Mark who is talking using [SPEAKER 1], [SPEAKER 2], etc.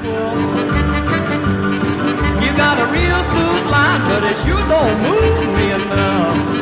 [SPEAKER 1] beautiful. You got a real smooth line, but it sure don't move me enough.